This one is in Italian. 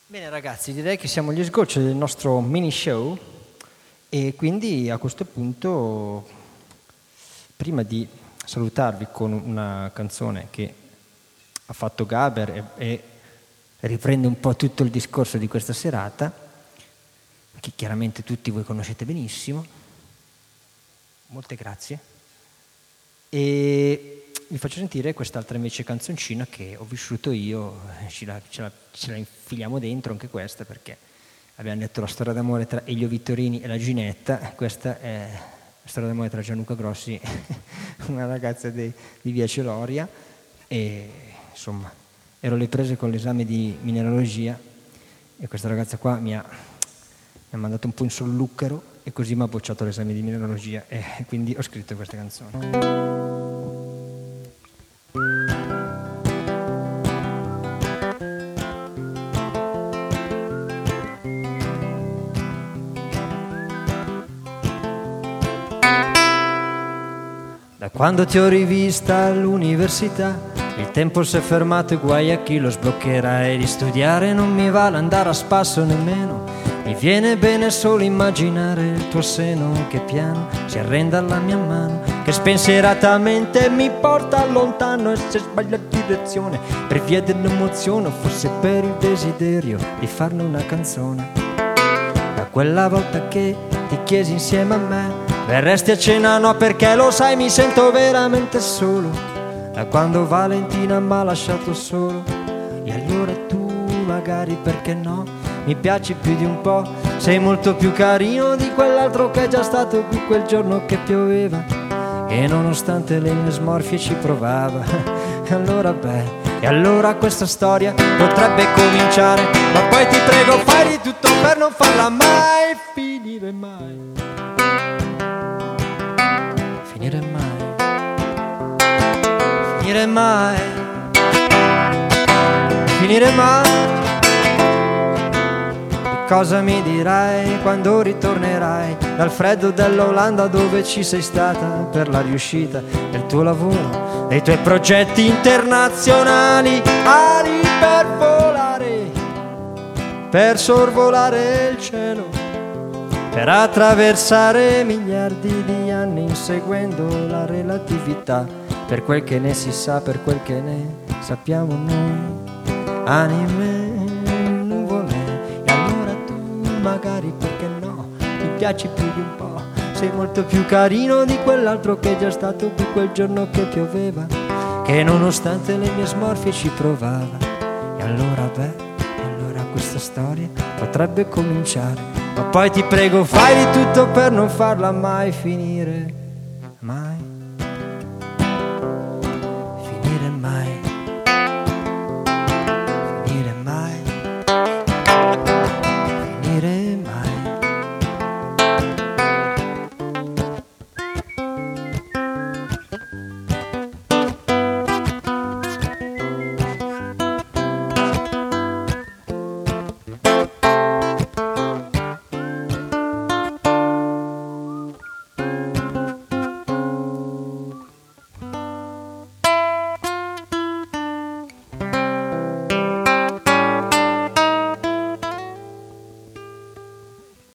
Bene ragazzi, direi che siamo agli sgoccioli del nostro mini show e quindi a questo punto, prima di salutarvi con una canzone che ha fatto Gaber e riprende un po' tutto il discorso di questa serata, che chiaramente tutti voi conoscete benissimo, molte grazie, e vi faccio sentire quest'altra invece canzoncina che ho vissuto io, ce la infiliamo dentro anche questa perché abbiamo detto la storia d'amore tra Elio Vittorini e la Ginetta. Questa è la storia d'amore tra Gianluca Grossi e una ragazza di via Celoria, e insomma ero alle prese con l'esame di mineralogia e questa ragazza qua mi ha mandato un po' in solluchero e così mi ha bocciato l'esame di mineralogia e quindi ho scritto questa canzone. Da quando ti ho rivista all'università, il tempo si è fermato e guai a chi lo sbloccherà. E di studiare non mi vale andare a spasso nemmeno, mi viene bene solo immaginare il tuo seno che piano si arrende alla mia mano, che spensieratamente mi porta lontano. E se sbaglio direzione per via dell'emozione, o forse per il desiderio di farne una canzone. Da quella volta che ti chiesi insieme a me, verresti a cena? No, perché lo sai, mi sento veramente solo. Da quando Valentina m'ha lasciato solo, e allora tu magari, perché no, mi piaci più di un po'. Sei molto più carino di quell'altro che è già stato qui quel giorno che pioveva, e nonostante le mie smorfie ci provava. E allora e allora questa storia potrebbe cominciare, ma poi ti prego fai di tutto per non farla mai finire mai. Finire mai, finire mai, finire mai. Cosa mi dirai quando ritornerai dal freddo dell'Olanda, dove ci sei stata per la riuscita del tuo lavoro, dei tuoi progetti internazionali, ali per volare, per sorvolare il cielo, per attraversare miliardi di anni inseguendo la relatività, per quel che ne si sa, per quel che ne sappiamo noi, anime nuvole. E allora tu magari, perché no, mi piaci più di un po'. Sei molto più carino di quell'altro che è già stato qui quel giorno che pioveva, che nonostante le mie smorfie ci provava. E allora allora questa storia potrebbe cominciare, ma poi ti prego fai di tutto per non farla mai finire mai.